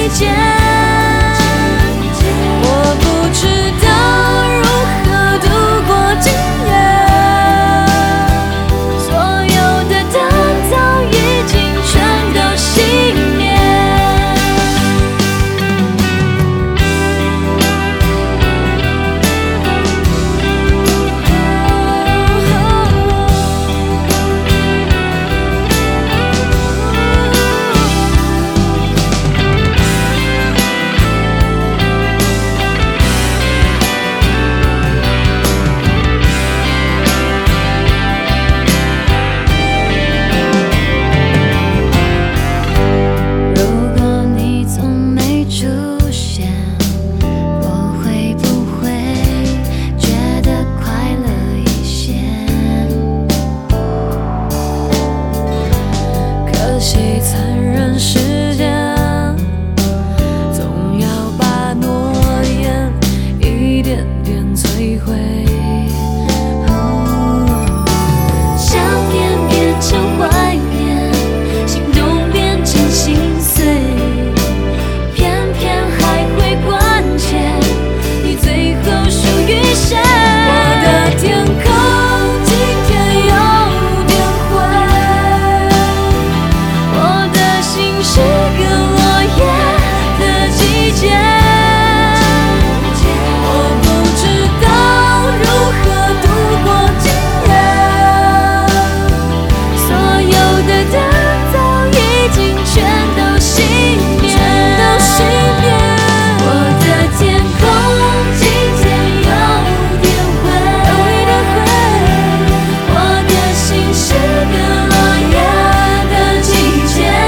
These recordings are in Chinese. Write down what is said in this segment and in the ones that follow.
间。我不知道如何度过今夜，所有的灯早已经全都熄灭。残忍世界总要把诺言一点点摧毁，想念变成怀念，心动变成心碎，偏偏还会关切你最后属于谁。我的天空今天有点灰，是个落叶的季节，我不知道如何度过今夜，所有的灯早已经全都熄灭，我的天空今天有点灰，我的心是个落叶的季节。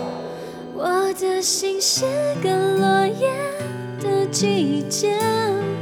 我的心是个落叶的季节。